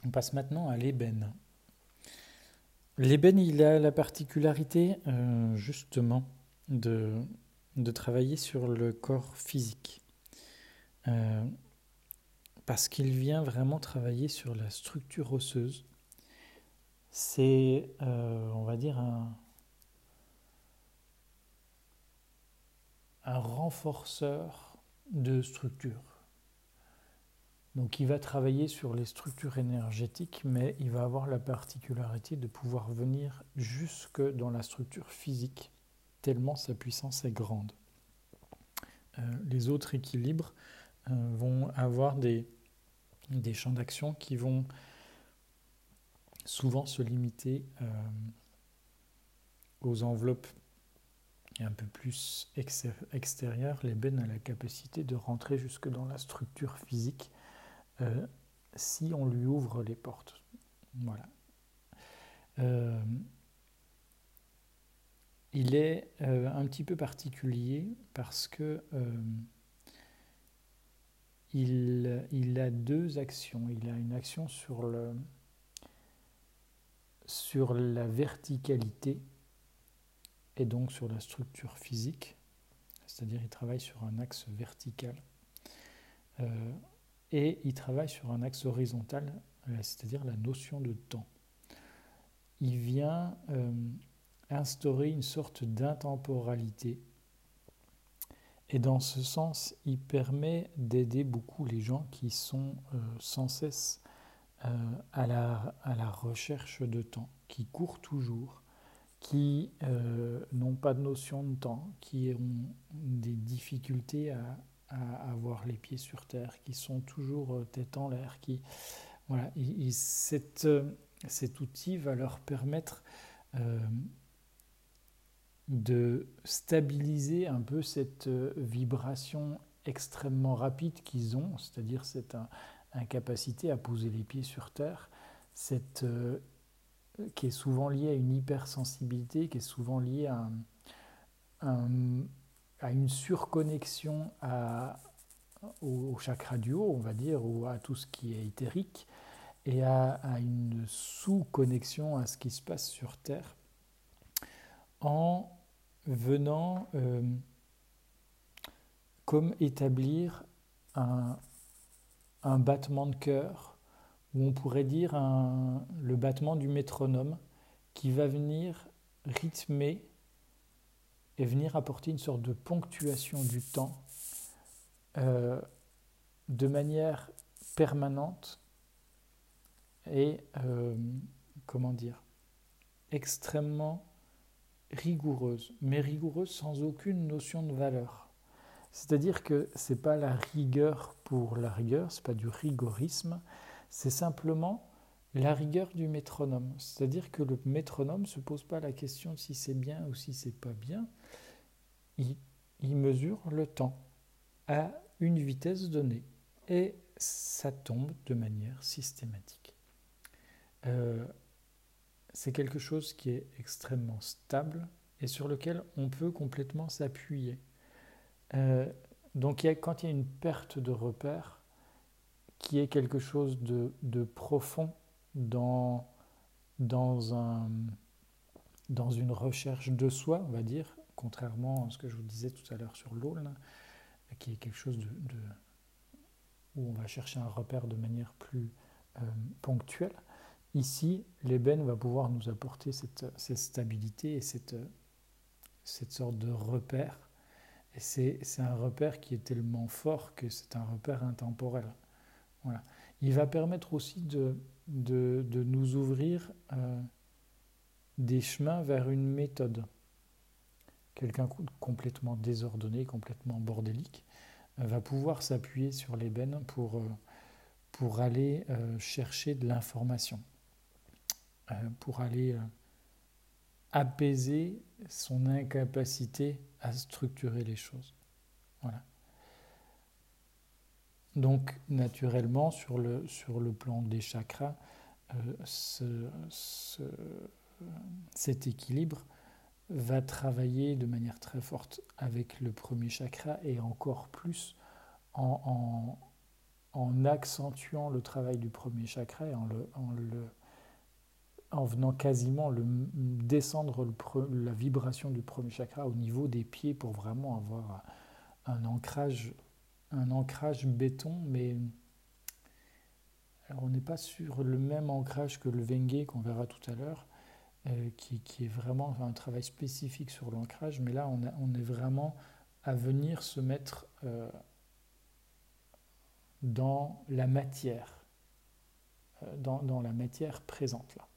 On passe maintenant à l'ébène. L'ébène, il a la particularité justement de, de travailler sur le corps physique. Euh, Parce qu'il vient vraiment travailler sur la structure osseuse. C'est, on va dire, un renforceur de structure. Donc il va travailler sur les structures énergétiques, mais il va avoir la particularité de pouvoir venir jusque dans la structure physique, tellement sa puissance est grande. Les autres équilibres vont avoir des champs d'action qui vont souvent se limiter aux enveloppes un peu plus extérieures. L'ébène a la capacité de rentrer jusque dans la structure physique euh, si on lui ouvre les portes. Voilà. Euh, il est un petit peu particulier parce que il a deux actions. Il a une action sur la verticalité et donc sur la structure physique, c'est-à-dire il travaille sur un axe vertical, et il travaille sur un axe horizontal, c'est-à-dire la notion de temps. Il vient instaurer une sorte d'intemporalité, et dans ce sens, il permet d'aider beaucoup les gens qui sont sans cesse à la recherche de temps, qui courent toujours, qui n'ont pas de notion de temps, qui ont des difficultés à avoir les pieds sur terre, qui sont toujours tête en l'air, voilà, cet outil va leur permettre euh, de stabiliser un peu cette vibration extrêmement rapide qu'ils ont, c'est-à-dire cette incapacité à poser les pieds sur terre, cette qui est souvent liée à une hypersensibilité, qui est souvent liée un, à une surconnexion au chakra du haut, on va dire, ou à tout ce qui est éthérique, et à une sous-connexion à ce qui se passe sur Terre, en venant comme établir un, un battement de cœur, ou on pourrait dire le battement du métronome, qui va venir rythmer et venir apporter une sorte de ponctuation du temps euh, de manière permanente et, comment dire, extrêmement rigoureuse, mais rigoureuse sans aucune notion de valeur. C'est-à-dire que ce n'est pas la rigueur pour la rigueur, ce n'est pas du rigorisme, c'est simplement la rigueur du métronome. C'est-à-dire que le métronome ne se pose pas la question de si c'est bien ou si c'est pas bien, il, il mesure le temps à une vitesse donnée et ça tombe de manière systématique. Euh, c'est quelque chose qui est extrêmement stable et sur lequel on peut complètement s'appuyer. Euh, donc quand il y a une perte de repère, qui est quelque chose de profond dans, dans, un, dans une recherche de soi, on va dire, contrairement à ce que je vous disais tout à l'heure sur l'eau, qui est quelque chose où on va chercher un repère de manière plus ponctuelle. Ici, l'ébène va pouvoir nous apporter cette stabilité et cette sorte de repère. Et c'est un repère qui est tellement fort que c'est un repère intemporel. Voilà. Il va permettre aussi de nous ouvrir des chemins vers une méthode. Quelqu'un complètement désordonné, complètement bordélique, va pouvoir s'appuyer sur l'ébène pour aller chercher de l'information, pour aller apaiser son incapacité à structurer les choses. Voilà. Donc, naturellement, sur le plan des chakras, cet équilibre va travailler de manière très forte avec le premier chakra et encore plus en, en accentuant le travail du premier chakra et en venant quasiment descendre la vibration du premier chakra au niveau des pieds pour vraiment avoir un ancrage béton, mais alors on n'est pas sur le même ancrage que le Wenge qu'on verra tout à l'heure, qui est vraiment un travail spécifique sur l'ancrage, mais là on est vraiment à venir se mettre dans la matière, dans la matière présente là.